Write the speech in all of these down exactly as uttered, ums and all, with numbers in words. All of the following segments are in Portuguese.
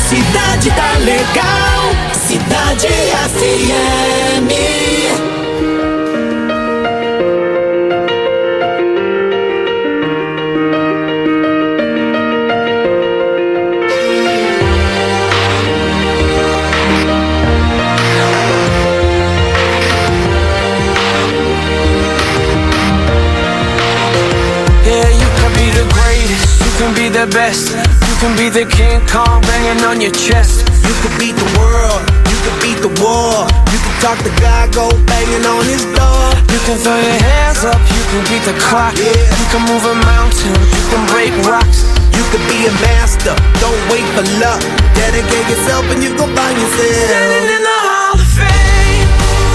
Cidade tá legal, Cidade F M. You can be the best, you can be the King Kong banging on your chest. You can beat the world, you can beat the war. You can talk to God, go banging on his door. You can throw your hands up, you can beat the clock. Yeah. You can move a mountain, you can break rocks. You can be a master, don't wait for luck. Dedicate yourself and you go find yourself standing in the Hall of Fame.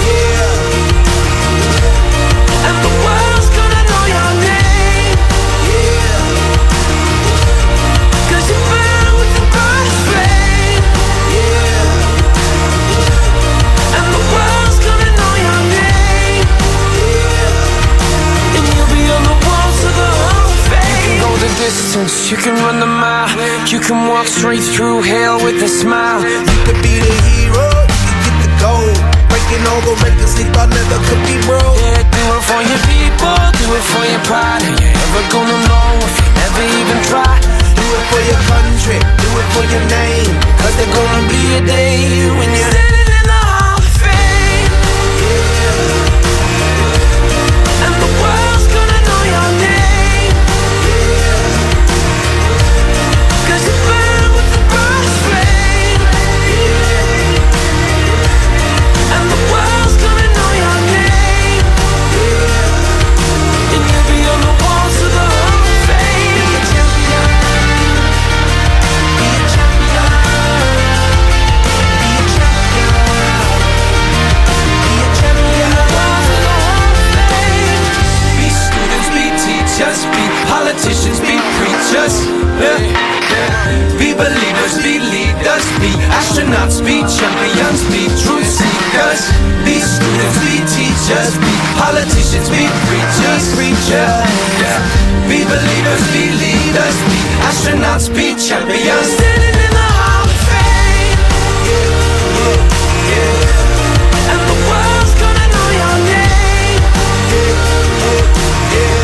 Yeah. And the world's gonna know your name. Distance, you can run the mile. You can walk straight through hell with a smile. You could be the hero, you can get the gold. Breaking all the records they thought never could be broke. Yeah, do it for your people, do it for your pride. Are you ever gonna know if you never even try? Do it for your country, do it for your name. Cause there's gonna be a day when you're standing in the Hall of Fame. Yeah. And the world's gonna know your name. Politicians be preachers, yeah. Be believers, be leaders, be astronauts, be champions, be truth seekers. Be students, be teachers, be politicians, be preachers, preachers, yeah. Be believers, be leaders, be astronauts, be champions. Standing in the Hall of Fame, yeah, yeah. And the world's gonna know your name, yeah, yeah.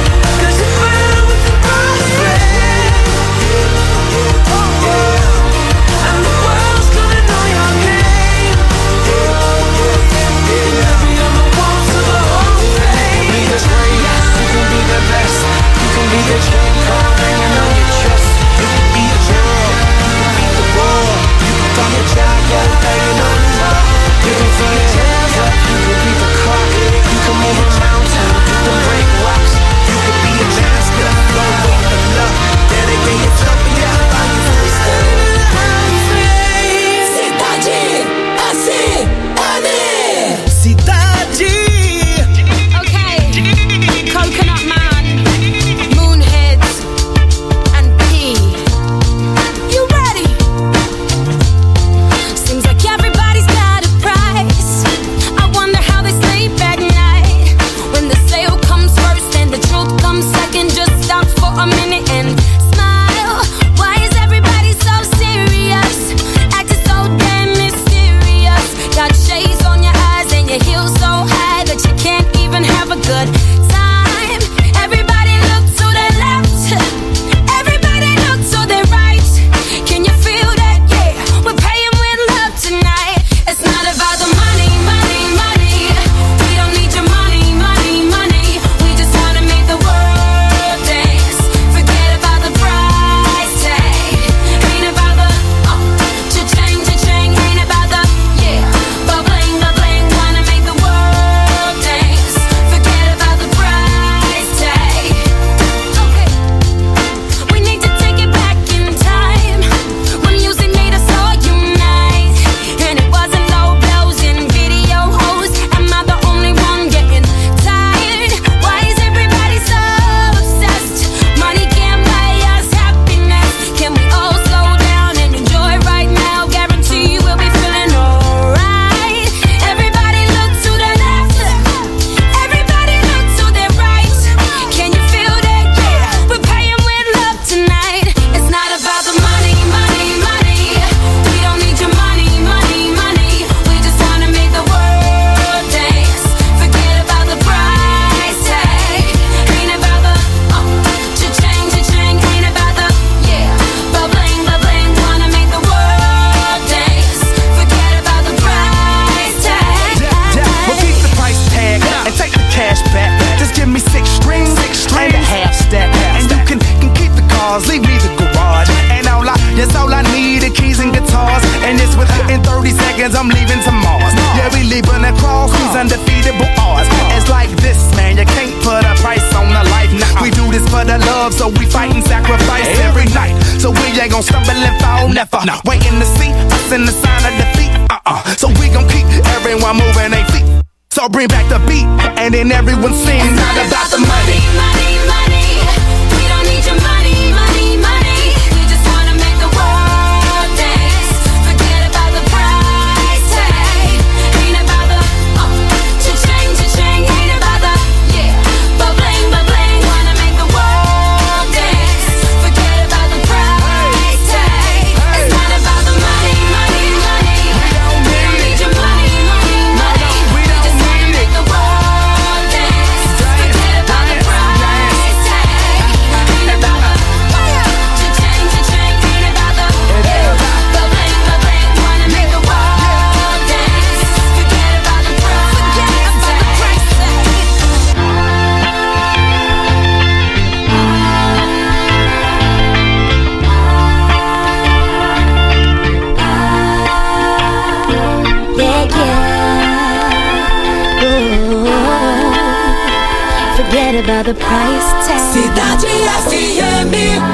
You can be the girl, you can beat the war. You can talk a child, go banging on his door. You can throw your hands up, you can beat the clock. You can move a mountain, you can break rocks. You can be a master, don't wait for luck. Dedicate yourself and you can find yourself standing in the Hall of Fame. Cidade F M. Cidade. Okay, Coconut Man, Moonheads, love, so we fight and sacrifice every night. So we ain't gon' stumble and fall, never. No. Waiting to see us in the sign of defeat. Uh-uh. So we gon' keep everyone moving their feet. So bring back the beat, and then everyone sings. It's not about the money, money, money. We don't need your money, money, money. We just wanna make the world dance. Forget about the price tag. Ain't about the uh, cha-ching, cha-ching. Ain't about the yeah, ba-bling, ba-bling. Wanna make the world dance. Forget about the price tag. It's not about the money, money, money. We don't need your money, money, money. We just wanna make the world dance. Forget about the price tag. Ain't about the cha-ching, cha-ching. Ain't about the yeah, ba-bling, ba-bling. Wanna make the world dance. Forget about the price Yeah, yeah. Ooh. Forget about the price tag. Cidade F M.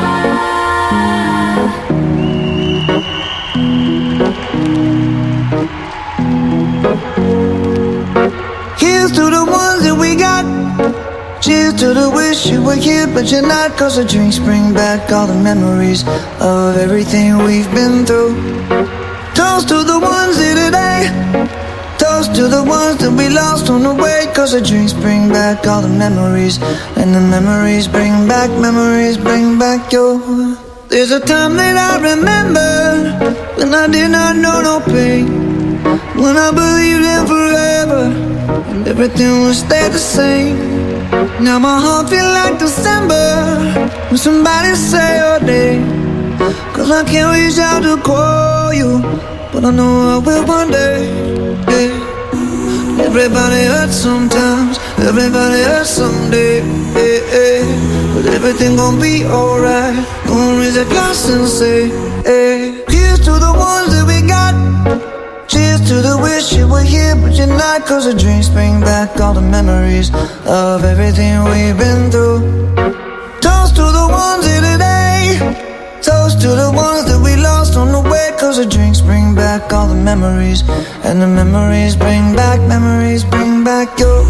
Here's to the ones that we got. Cheers to the wish you were here but you're not. Cause the drinks bring back all the memories of everything we've been through. Toast to the ones here today. Toast to the ones that we lost on the way. Cause the drinks bring back all the memories. And the memories bring back, memories bring back your. There's a time that I remember when I did not know no pain, when I believed in forever and everything would stay the same. Now my heart feel like December when somebody say your name. Cause I can't reach out to call you, but I know I will one day, yeah. Everybody hurts sometimes, everybody hurts someday, yeah, yeah. But everything gon' be alright. Gonna raise a glass and say, hey. Here's to the ones that we got. Cheers to the wish you were here but you're not. Cause the drinks bring back all the memories of everything we've been through. Toast to the ones here today. Toast to the ones that we lost on the way. Cause the drinks bring back all the memories. And the memories bring back, memories bring back your.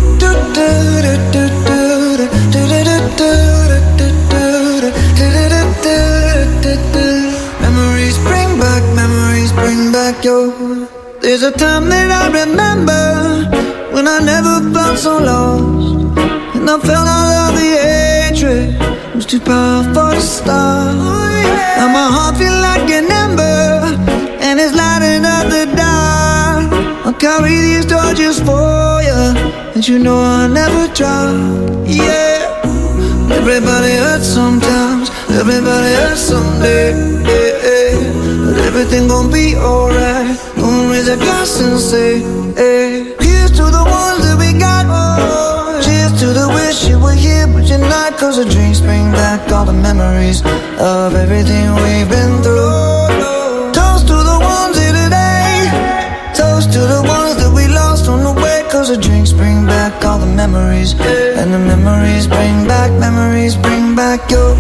Memories bring back, memories bring back your. There's a time that I remember when I never felt so lost, and I felt all of the hatred was too powerful to stop. Now my heart feel like an ember, and it's lighting up the dark. I'll carry these torches for you, and you know I'll never drop. Yeah. Everybody hurts sometimes, everybody hurts someday, yeah, yeah. But everything gon' be alright. Gonna raise a glass and say, hey. Here's to the ones that we got. Oh, cheers to the wish you were here but you're not. Cause the drinks bring back all the memories of everything we've been through. Toast to the ones here today. Toast to the ones that we lost on the way. Cause the drinks bring back all the memories. And the memories bring back, memories bring back your.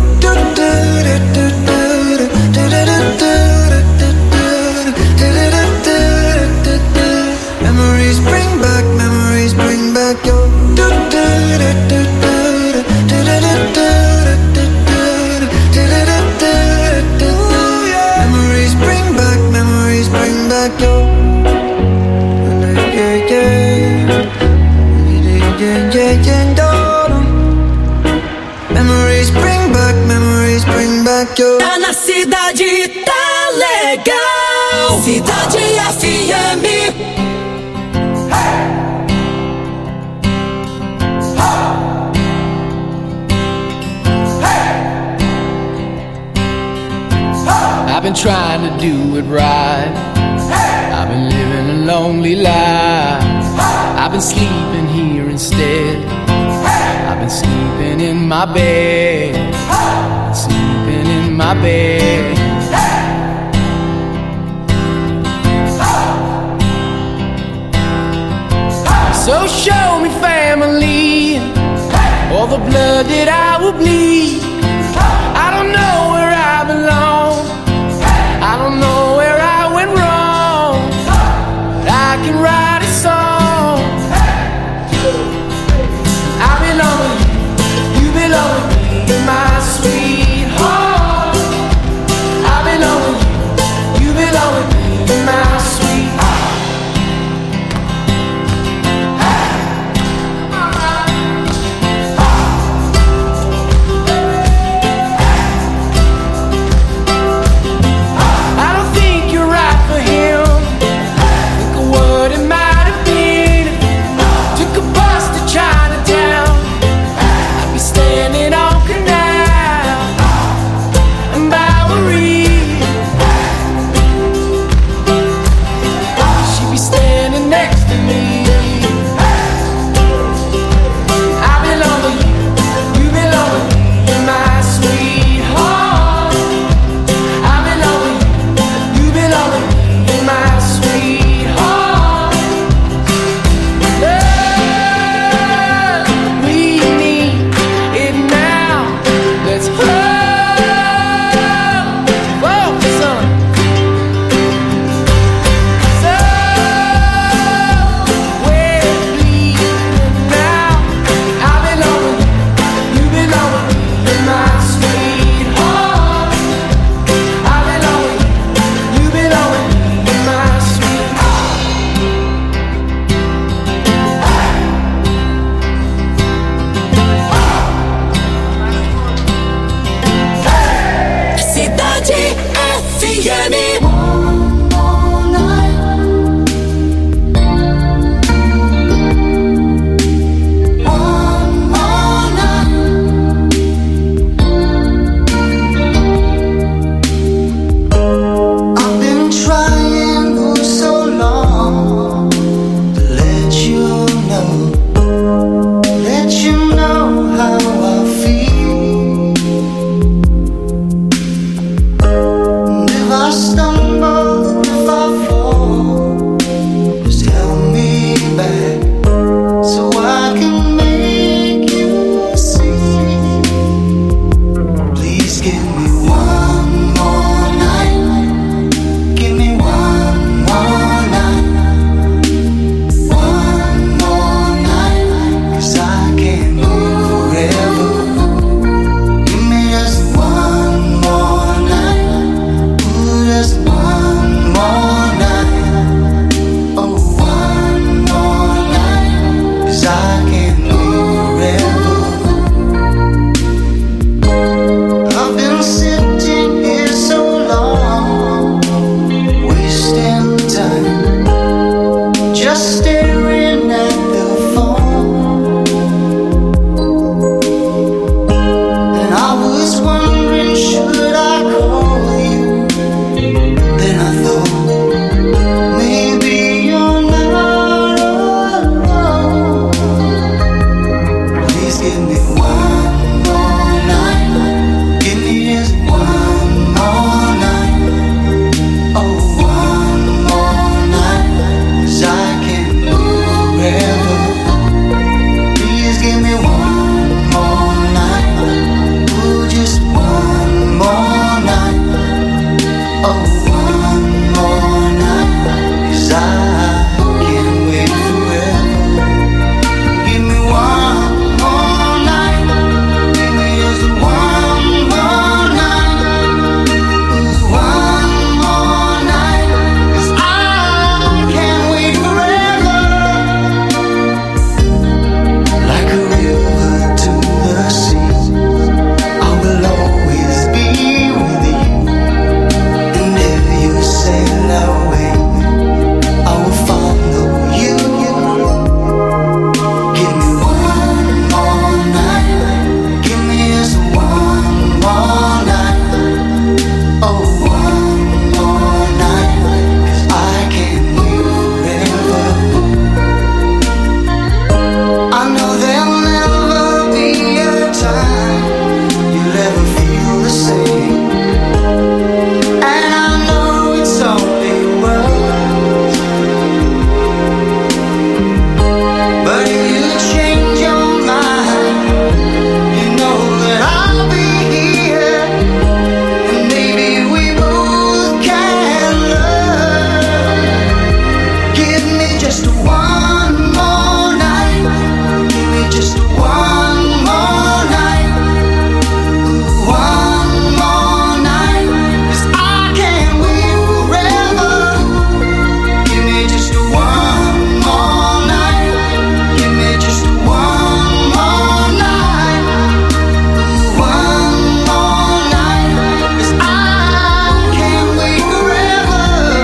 Memories bring back, memories bring back your. Memories bring back, memories bring back your. Yeah, yeah, yeah, yeah, yeah. Memories bring back, memories bring back your. Tá na cidade, tá legal. Cidade F M. I've been trying to do it right. I've been living a lonely life. I've been sleeping here instead. I've been sleeping in my bed. Sleeping in my bed. So show me family, all the blood that I will bleed. hear me? One more night. One more night. I've been trying for so long to let you know, let you know how I feel. And if I stumble, if I fall, just help me back so I can make you see. Please give me one more night. Give me one more night. One more night. 'Cause I can't live forever. Give me just one more night. Ooh, just one more night. Oh, one more night. 'Cause I can't live forever. I've been sitting here so long, wasting time, just staring at the phone. And I was wondering, should I call you? Then I thought, maybe you're not alone. Please give me one more night. Give me just one more night. Oh, one more night. 'Cause I can't live forever. Please give me one more night. Ooh, just one more night. Oh, one more night. 'Cause I can't wait forever. Give me one more night. Give me just one more night. Ooh, one more night. 'Cause I can't wait forever. Like a river to the sea, I will always be with you. And if you sail away, I will follow you. Give me one more night. Give me just one more night. Oh, one more night. 'Cause I can't live forever. I know there'll never be a time you'll ever feel the same. And I know it's only words, but if you change your mind, you know that I'll be here. And maybe we both can learn. Give me just one more night. Give me just one more night. Ooh, one more night. 'Cause I can't wait forever. Give me just one more night. Give me just one more night. Ooh, one more night. 'Cause I can't wait forever.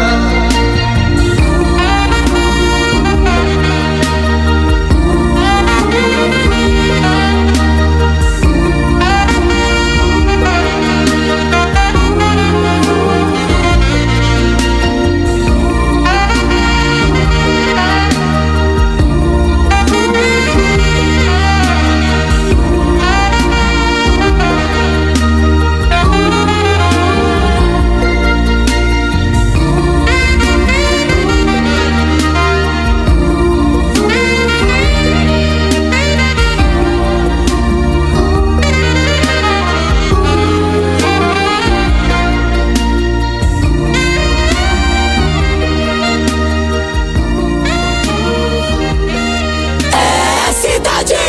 É cidade!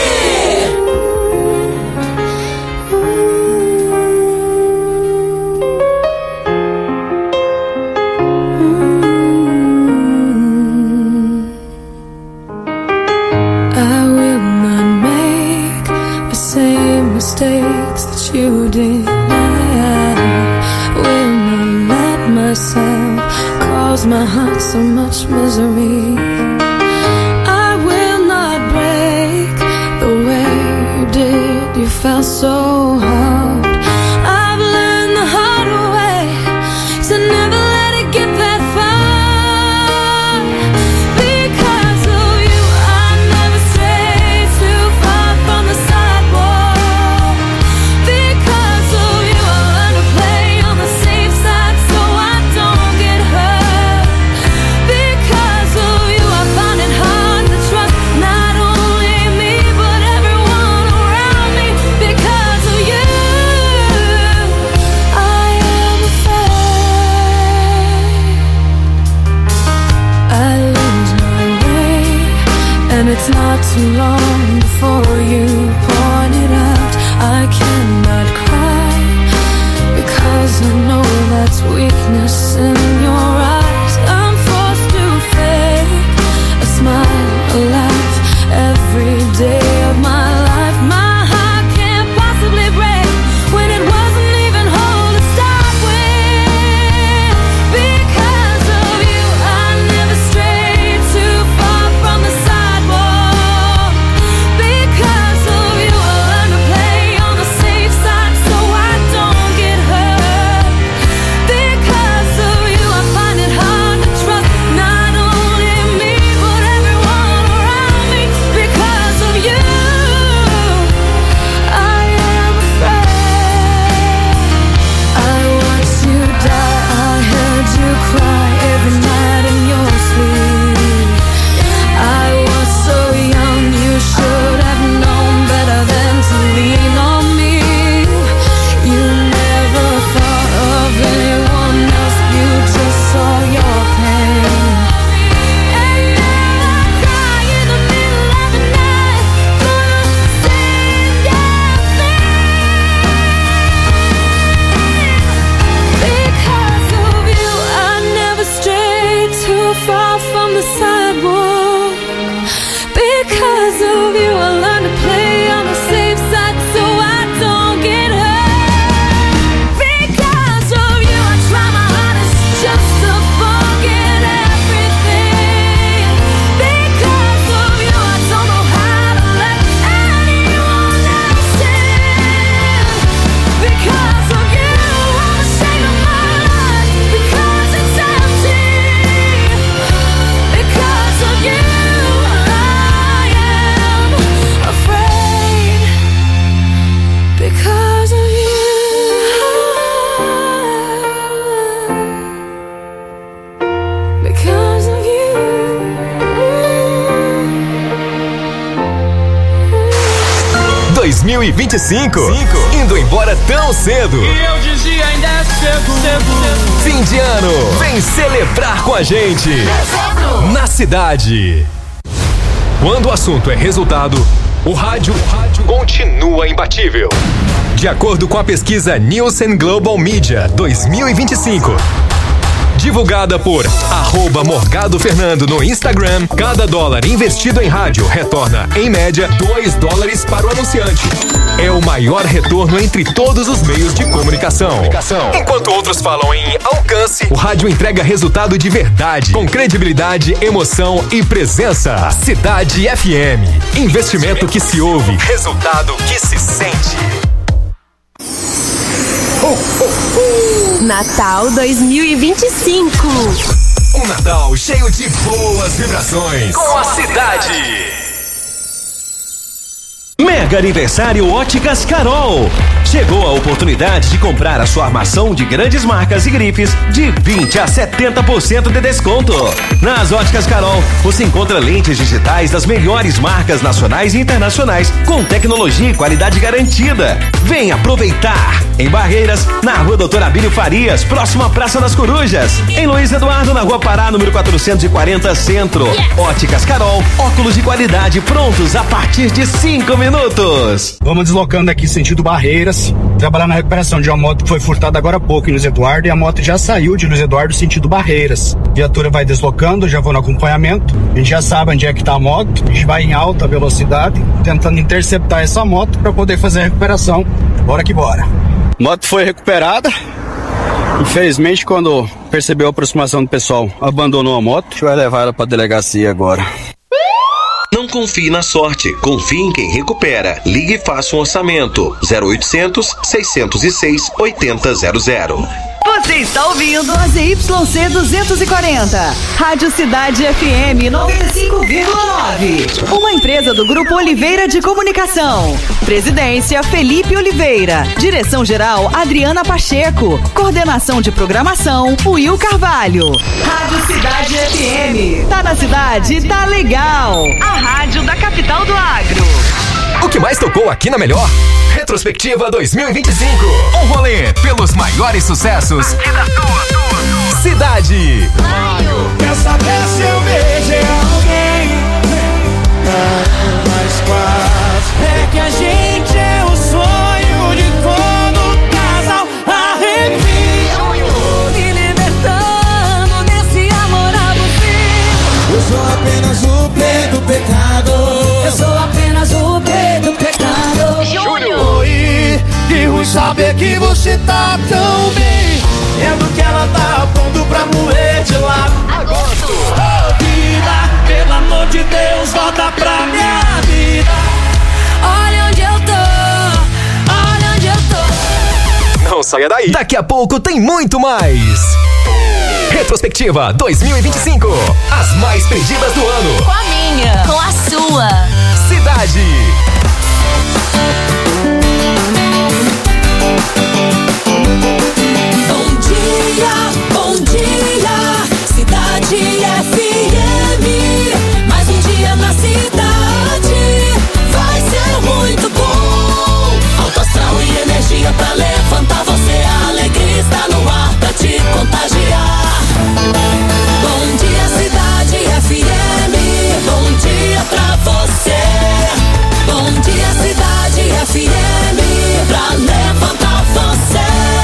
I will not make the same mistakes that you did. I will not let my yourself caused my heart so much misery. I will not break the way you did. You fell so hard. I've learned the hard way to never let it get that far. Because of you, I never strayed too far from the sidewalk. Because of you, I learned to play on the safe side so I don't get hurt. Because of you, I find it hard to trust not only me but everyone around me. Because of you, I am afraid I lose my way, and it's not too long before you point it out. I cannot cry because I know that's weakness in your eyes. I'm forced to fake a smile, a laugh every day of my life. My heart can't possibly break when it wasn't even whole to start with. Because of you, I never strayed too far from the sidewalk. Because of you, I learned to play on the safe side so I don't get hurt. Because of you, I find it hard to trust not only me but everyone around me. Because of you, I am afraid. I watched you die, I heard you cry every night in your sleep. I was so young, you should have known better than to lean on me. You never thought of anyone else, you just saw your pain. And now I cry in the middle of the night for the same damn thing. Because of you, I never strayed too far from the sidewalk. Because of you, I learned to play on the safe side so I don't get hurt. Because of you, I try my hardest just to forget everything. Because of you, I don't know how to let anyone else in. Because of you, I'm ashamed of my life because it's empty. Because of you, I am afraid. Because of you, because of you. dois mil e vinte e cinco, indo embora tão cedo. E eu dizia ainda é cedo, cedo. Fim de ano, vem celebrar com a gente na cidade. Quando o assunto é resultado, o rádio continua imbatível. De acordo com a pesquisa Nielsen Global Media dois mil e vinte e cinco, divulgada por arroba Morgado Fernando no Instagram, cada dólar investido em rádio retorna, em média, dois dólares para o anunciante. É o maior retorno entre todos os meios de comunicação. Enquanto outros falam em alcance, o rádio entrega resultado de verdade, com credibilidade, emoção e presença. Cidade F M. Investimento que se ouve, resultado que se sente. Natal dois mil e vinte e cinco. Um Natal cheio de boas vibrações com a cidade. Mega aniversário Óticas Carol. Chegou a oportunidade de comprar a sua armação de grandes marcas e grifes de vinte a setenta por cento de desconto. Nas Óticas Carol, você encontra lentes digitais das melhores marcas nacionais e internacionais com tecnologia e qualidade garantida. Vem aproveitar! Em Barreiras, na Rua Doutor Abílio Farias, próximo à Praça das Corujas. Em Luiz Eduardo, na Rua Pará, número quatrocentos e quarenta, Centro. Óticas Carol, óculos de qualidade prontos a partir de cinco minutos. Vamos deslocando aqui sentido Barreiras, trabalhar na recuperação de uma moto que foi furtada agora há pouco em Luiz Eduardo, e a moto já saiu de Luiz Eduardo sentido Barreiras. A viatura vai deslocando, já vou no acompanhamento, a gente já sabe onde é que tá a moto, a gente vai em alta velocidade, tentando interceptar essa moto para poder fazer a recuperação. Bora que bora. Moto foi recuperada, Infelizmente, quando percebeu a aproximação do pessoal, abandonou a moto. A gente vai levar ela pra delegacia agora. Não confie na sorte, confie em quem recupera. Ligue e faça um orçamento. zero oitocentos, seiscentos e seis, oitenta zero zero. Você está ouvindo a Z Y C duzentos e quarenta, Rádio Cidade F M noventa e cinco vírgula nove. Uma empresa do Grupo Oliveira de Comunicação. Presidência Felipe Oliveira. Direção-geral Adriana Pacheco. Coordenação de programação Will Carvalho. Rádio Cidade F M. Tá na cidade, tá legal. A rádio da capital do agro. O que mais tocou aqui na Melhor? Retrospectiva dois mil e vinte e cinco. Um rolê pelos maiores sucessos. Cidade. Quer saber se eu beijei alguém? Mas quase é que a gente é o sonho de todo casal. Arrepio, me libertando desse amor abusivo. Eu sou apenas o play do pecado. Eu sou apenas o play do pecado. Júnior. E que ruim saber que você tá tão bem. Vendo que ela tá pronto pra morrer de lado. Agosto. Oh, vida, pelo amor de Deus, volta pra minha vida. Olha onde eu tô, olha onde eu tô. Não saia daí. Daqui a pouco tem muito mais. Retrospectiva dois mil e vinte e cinco. As mais pedidas do ano. Com a minha. Com a sua. Cidade. Bom dia, bom dia, Cidade F M. Mais um dia na cidade vai ser muito bom. Alto astral e energia pra levantar você. A alegria está no ar pra te contagiar. Bom dia, Cidade F M. Bom dia pra você. Bom dia, Cidade F M. Pra levantar você.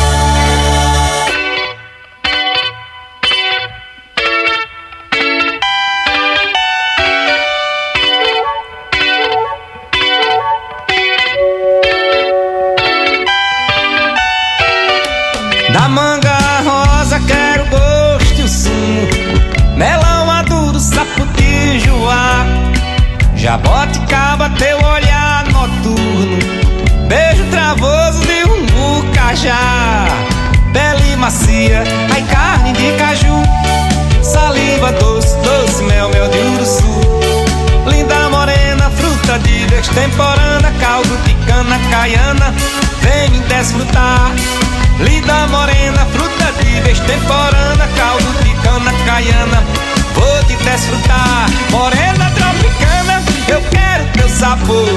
Da manga rosa quero gosto e o sumo. Melão maduro, saputijuá. Jaboticaba, teu olhar noturno. Beijo travoso de um bucajá. Pele macia, ai carne de caju. Saliva doce, doce mel, mel de uruçu. Linda morena, fruta de extemporânea. Caldo de cana caiana, vem me desfrutar. Linda morena, fruta de extemporânea. Caldo de cana caiana, vou te desfrutar. Morena tropicana, eu quero teu sabor.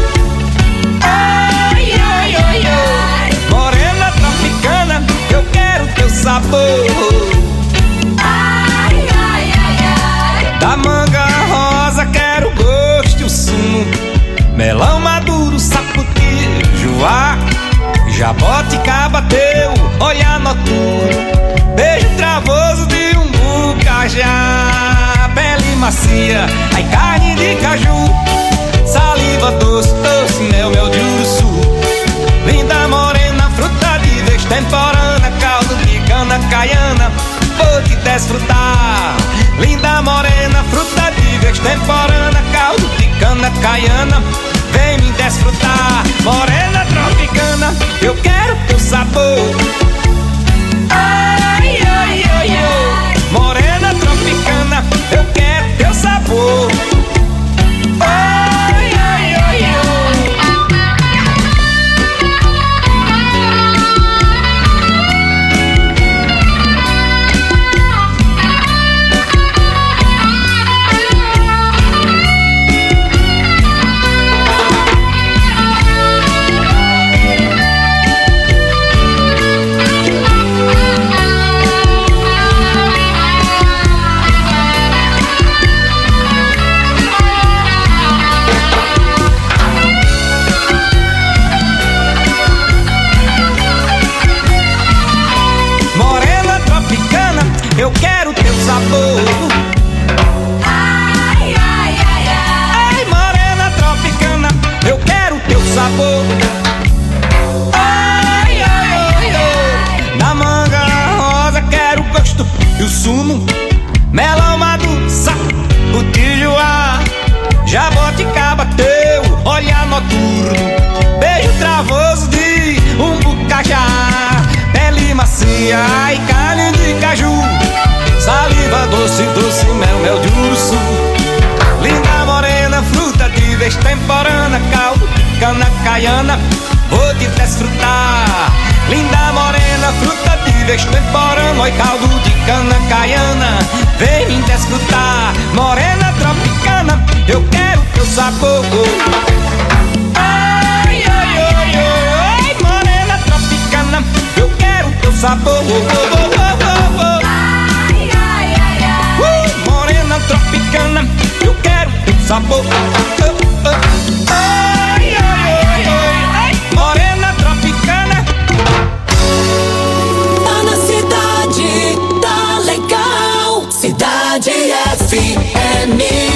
Ai, ai, ai, ai. Morena tropicana, eu quero teu sabor. Ai, ai, ai, ai. Da manga rosa quero gosto e o sumo. Melão maduro, saputijuá. Jaboticaba, teu olhar noturno. Beijo travoso de um bucajá. Pele macia, ai carne de caju. Saliva doce, doce mel, mel de uruçu. Linda morena, fruta de extemporânea. Caldo de cana caiana, vou te desfrutar. Linda morena, fruta de extemporânea. Caldo de cana caiana, vem me desfrutar. Morena tropicana, eu quero teu sabor. Ai, ai, ai, ai. Morena tropicana, eu quero teu sabor. Ai, ai, ai, ai. noturno, beijo travoso de um bucajá, pele macia e carne de caju, saliva doce, doce, mel, mel de urso. Linda morena, fruta de vez temporana, caldo, cana caiana, vou te desfrutar. Linda morena, fruta de vez temporana, oi caldo de cana caiana, vem me desfrutar. Morena tropicana, eu quero teu sabor. Ai, ai, ai, ai, morena tropicana, eu quero teu sabor. Ai, ai, ai, ai, uh, morena tropicana, eu quero teu sabor. Ai, ai, ai, ai, ai, morena tropicana. Tá na cidade, tá legal. Cidade F M.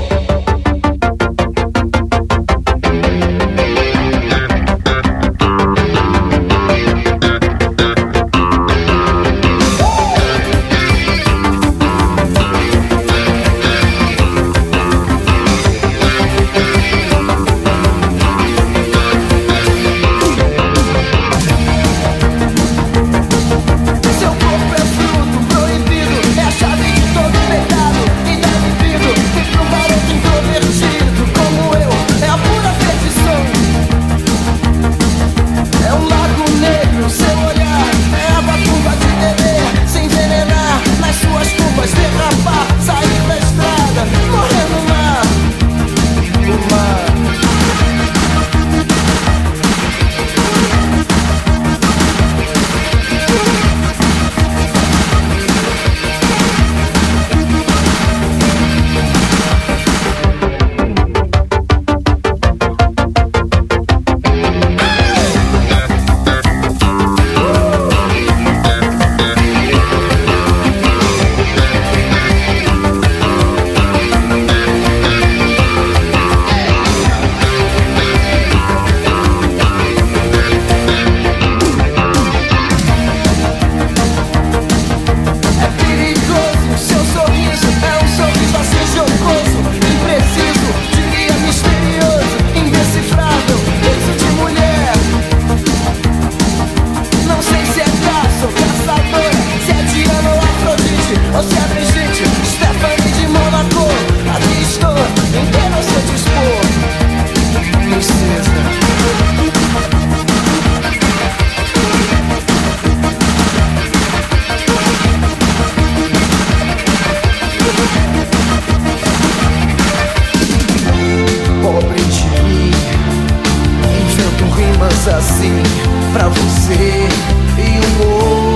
Assim pra você e um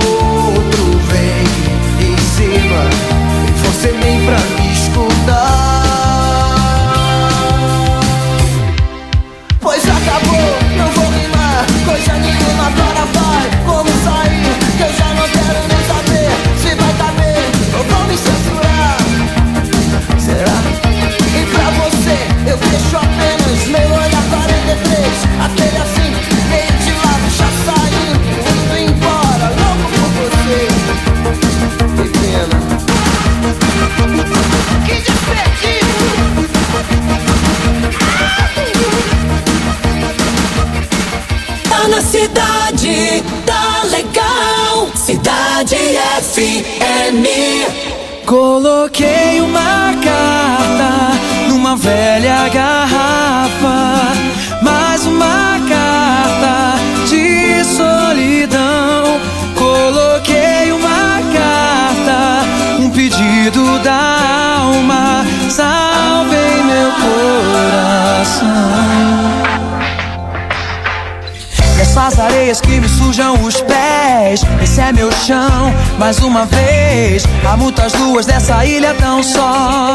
outro vem em cima e você nem pra me escutar. Pois acabou, não vou rimar coisa nenhuma, agora vai. Como sair, que eu já não quero nem saber se vai tá bem ou vão me censurar. Será? E pra você eu deixo apenas meu olhar quarenta e três, aquele assim meio de lado, já saindo, indo embora, louco por você. Que pena, que desperdício. Tá na cidade, tá legal. Cidade F M. Coloquei uma carta numa velha garrafa, mais uma carta de solidão. Coloquei uma carta, um pedido da alma, salvei meu coração. Essas areias que me sujam os pés, esse é meu chão, mais uma vez. Há muitas luas nessa ilha tão só.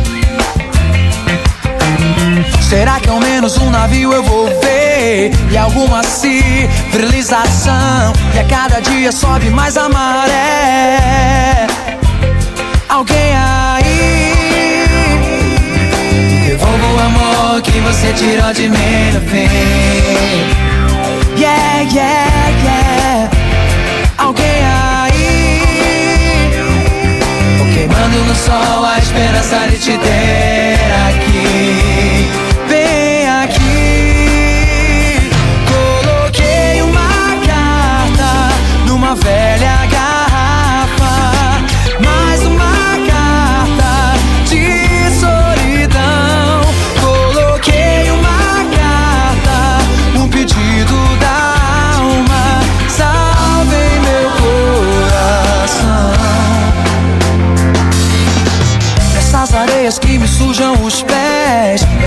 Será que ao menos um navio eu vou ver? E alguma civilização, e a cada dia sobe mais a maré. Alguém aí, devolva o amor que você tirou de mim no fim. Yeah, yeah, yeah. Alguém aí, queimando no sol a esperança de te ter aqui. Vem aqui.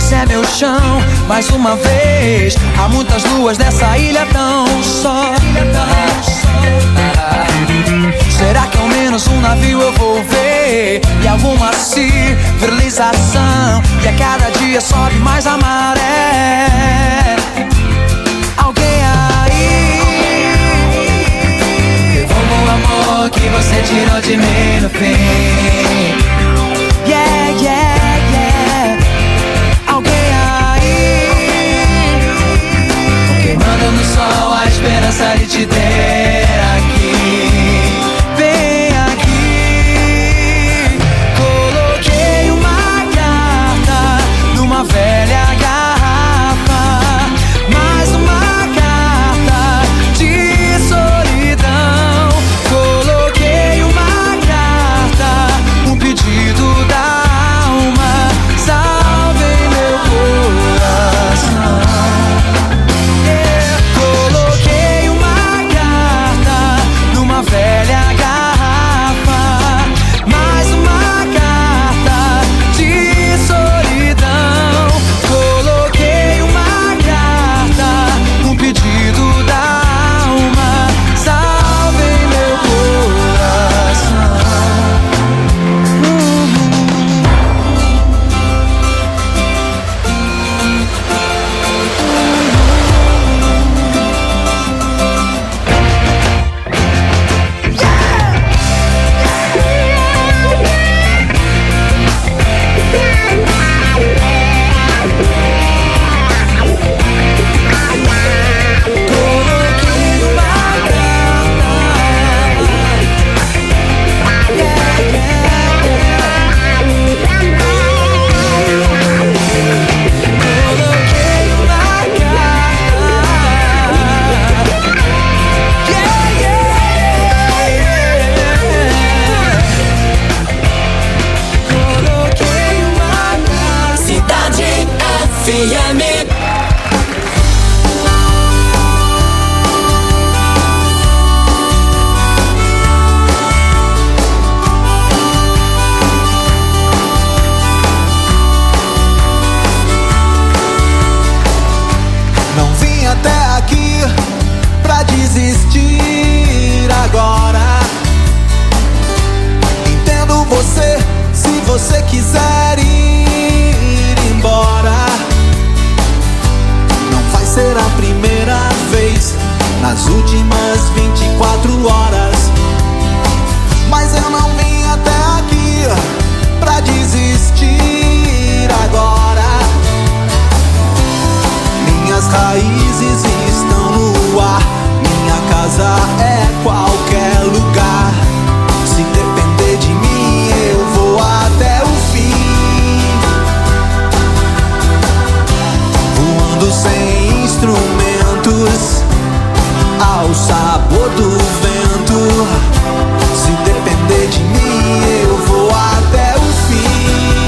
esse é meu chão. Mais uma vez, há muitas luas nessa ilha tão só. Será que ao menos um navio eu vou ver? E alguma civilização? E a cada dia sobe mais a maré. Alguém aí? Como o amor que você tirou de mim no fim. Yeah, yeah, yeah. Alguém aí? Queimando no sol a esperança de te ter aqui. Vem aqui. Coloquei uma carta numa velha garrafa. Mais uma carta de solidão. Coloquei uma carta, um pedido da alma. Salve meu coração. Yeah. Coloquei uma carta numa velha garrafa. Mais uma carta de solidão. Coloquei uma carta, um pedido da alma. Salve meu coração. Cidade F M. Não vim até aqui pra desistir agora. Entendo você, se você quiser ir embora. Não vai ser a primeira vez nas últimas vinte e quatro horas. Mas eu não vim até aqui pra desistir agora. Minhas raízes estão no ar. Minha casa é qualquer lugar. Se depender de mim, eu vou até o fim. Voando sem instrumentos, ao sabor do vento. Se depender de mim, eu vou até o fim.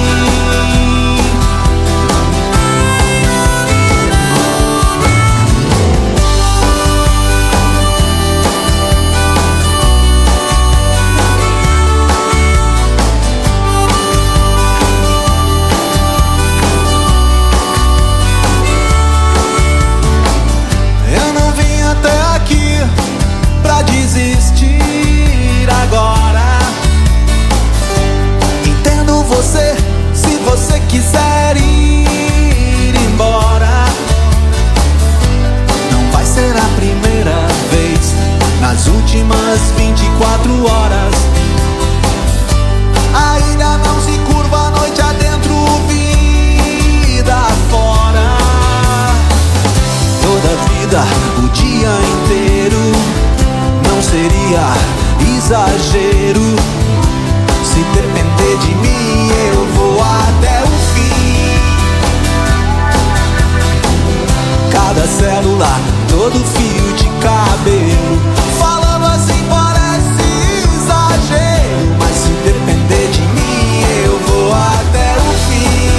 Eu não vim até aqui pra desistir agora. Entendo você, se você quiser ir embora. Não vai ser a primeira vez nas últimas vinte e quatro horas. A ilha não se curva, noite adentro, vida fora. Toda vida, o dia inteiro, não seria exagero. Se depender de mim, eu vou até o fim. Cada célula, todo fio de cabelo. Falando assim parece exagero, mas se depender de mim, eu vou até o fim.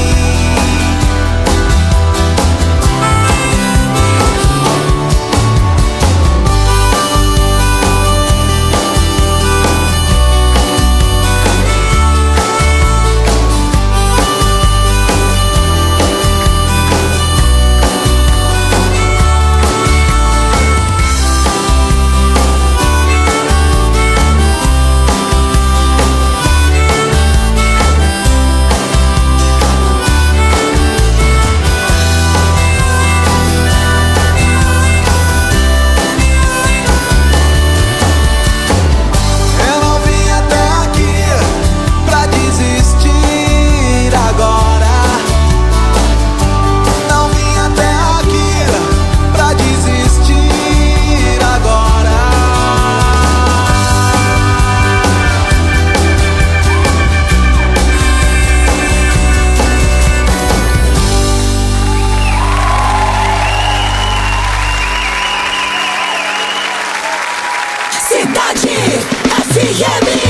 Cidade F M.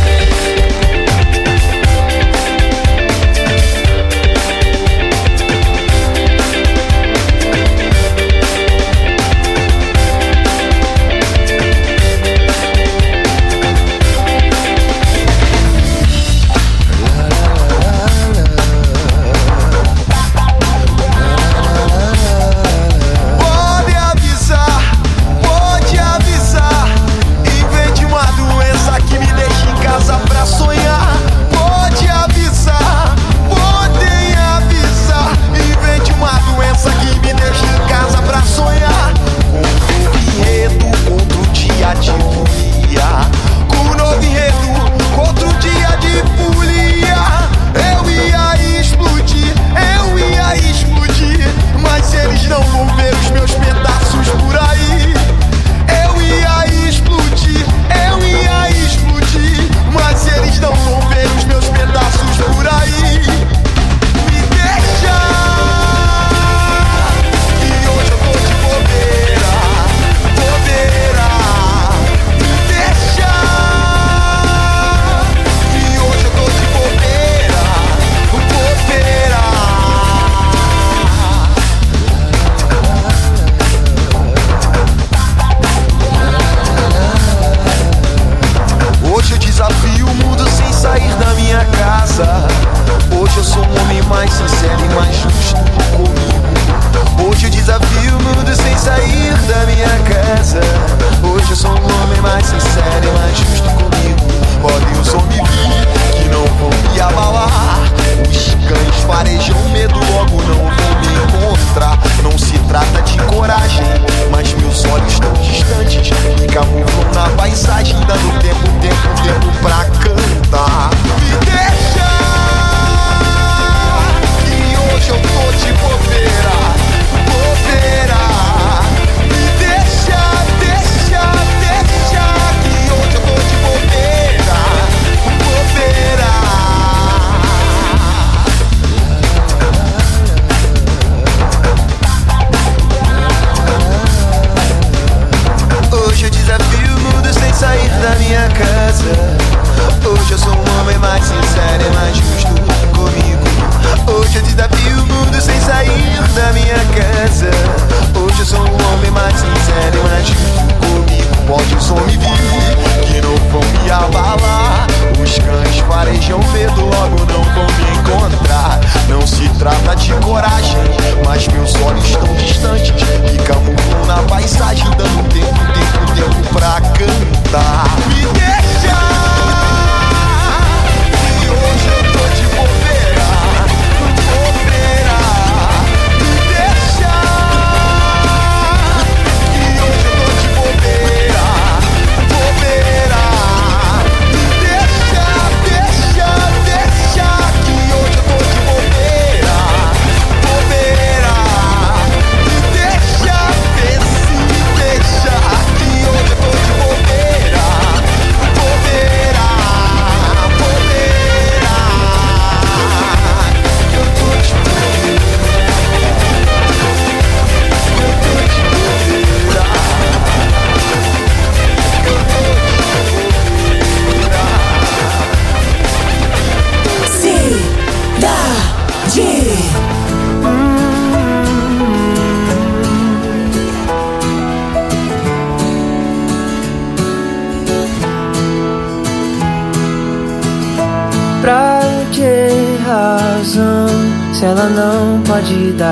Se ela não pode dar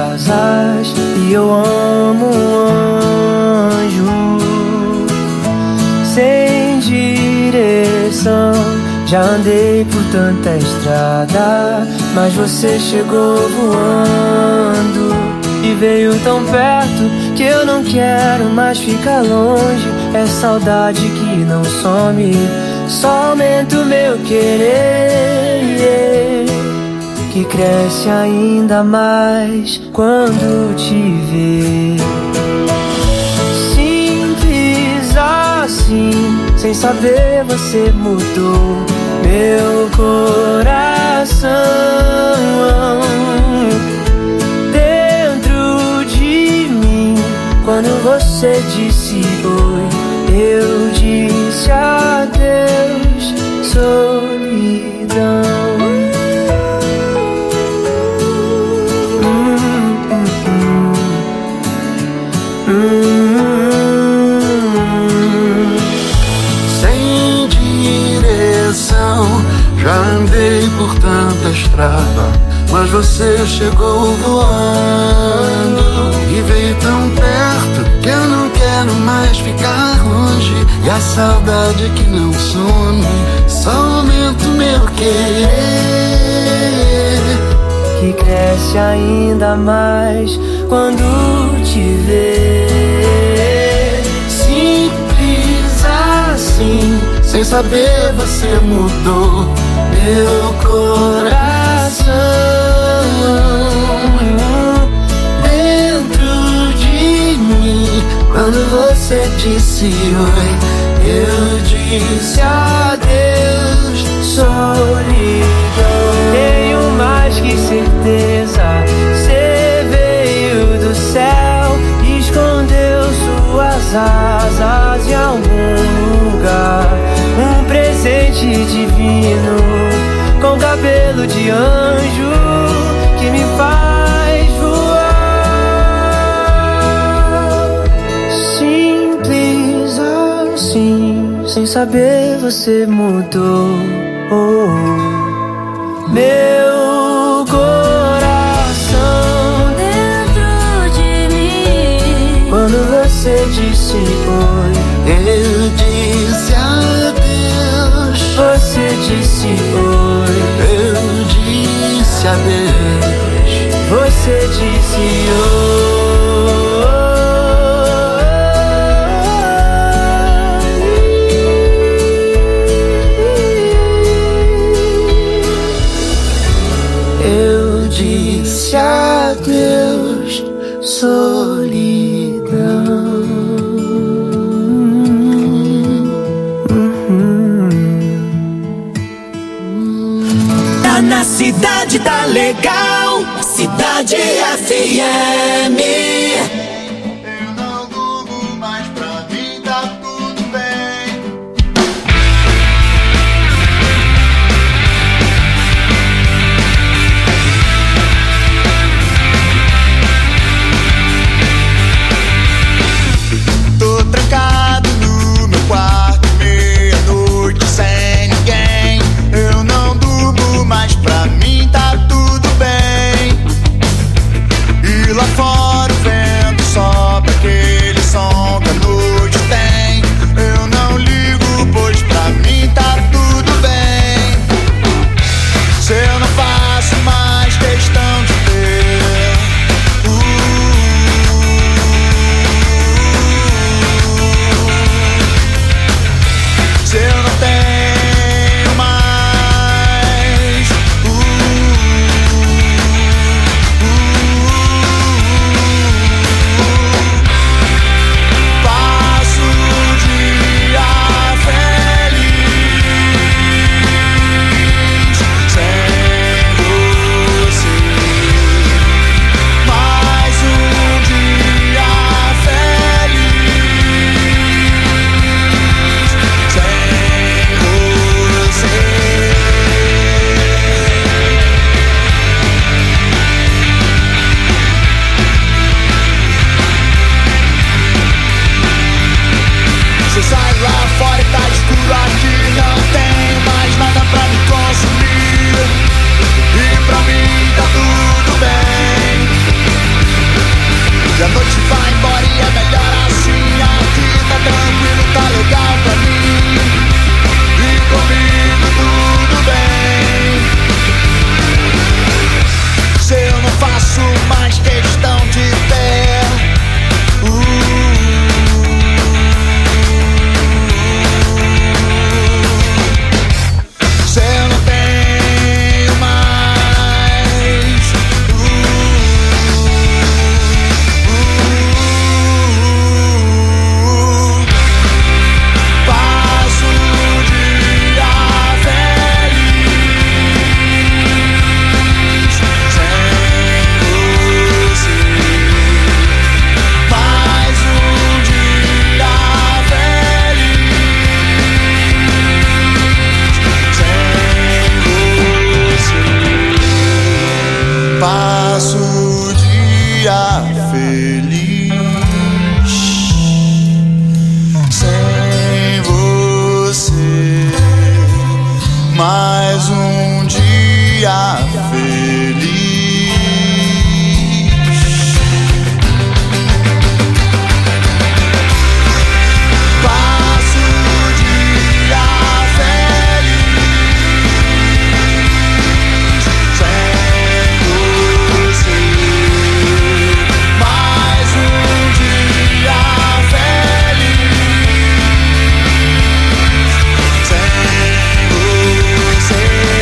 asas e eu amo um anjo sem direção. Já andei por tanta estrada, mas você chegou voando e veio tão perto que eu não quero mais ficar longe. É saudade que não some, só aumenta o meu querer, que cresce ainda mais quando te vê. Simples assim, sem saber você mudou meu coração. Dentro de mim, quando você disse oi, eu disse Já andei por tanta estrada, mas você chegou voando e veio tão perto que eu não quero mais ficar longe. E a saudade que não some só aumenta o meu querer, que cresce ainda mais quando te vê. Simples assim, sem saber você mudou meu coração. Dentro de mim, quando você disse oi, eu disse adeus, solidão. Tenho mais que certeza, você veio do céu, escondeu suas asas em algum lugar. Um presente divino, com cabelo de anjo, que me faz voar. Simples assim, sem saber você mudou oh, meu coração. Dentro de mim, quando você disse oi, eu disse adeus. Você disse oi, eu disse adeus. Você disse oi. Eu disse adeus, solidão. Na cidade tá legal, Cidade F M. Eu não durmo mais, pra mim tá tudo bem. Tô trancado no meu quarto, meia-noite sem ninguém. Eu não durmo mais, pra mim tá tudo bem. E lá fora o vento feliz. Passo o dia feliz sem você. Mais um dia feliz sem você.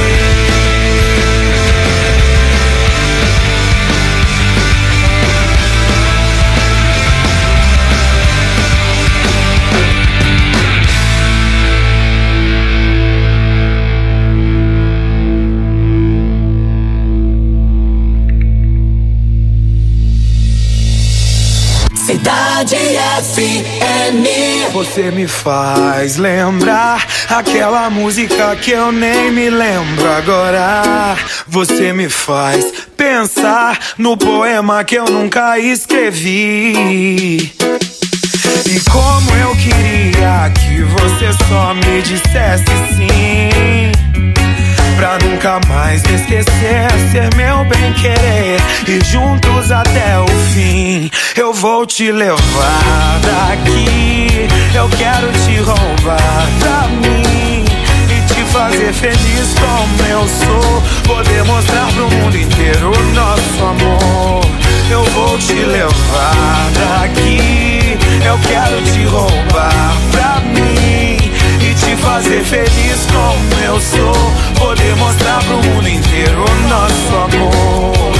Cidade F M. Você me faz lembrar aquela música que eu nem me lembro agora. Você me faz pensar no poema que eu nunca escrevi. E como eu queria que você só me dissesse sim, pra nunca mais me esquecer, ser meu bem-querer e juntos até o fim. Eu vou te levar daqui, eu quero te roubar pra mim e te fazer feliz como eu sou, poder mostrar pro mundo inteiro o nosso amor. Eu vou te levar daqui, eu quero te roubar pra mim e te fazer feliz como eu sou, poder mostrar pro mundo inteiro o nosso amor.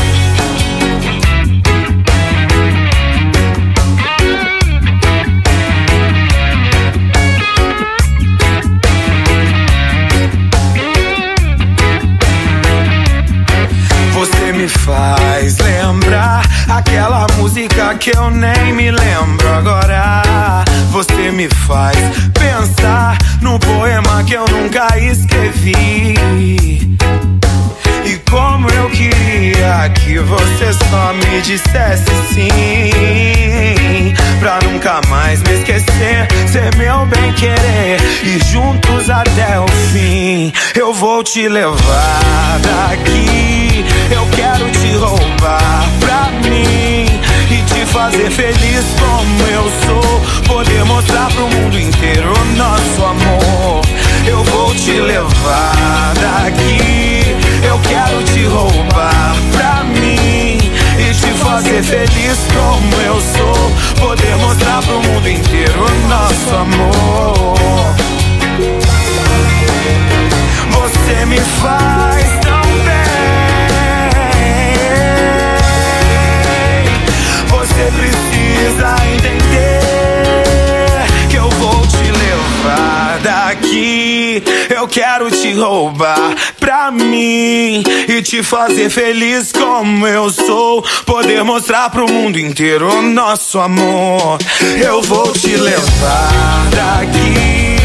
Você me faz lembrar aquela música que eu nem me lembro agora. Você me faz pensar no poema que eu nunca escrevi. E como eu queria que você só me dissesse sim, pra nunca mais me esquecer, ser meu bem-querer e juntos até o fim. Eu vou te levar daqui, eu quero te roubar pra mim e te fazer feliz como eu sou, poder mostrar pro mundo inteiro o nosso amor. Eu vou te levar daqui, eu quero te roubar pra mim e te fazer feliz como eu sou, poder mostrar pro mundo inteiro o nosso amor. Você me faz tão bem, você precisa entender que eu vou te levar daqui, eu quero te roubar pra mim e te fazer feliz como eu sou, poder mostrar pro mundo inteiro o nosso amor. Eu vou te levar daqui,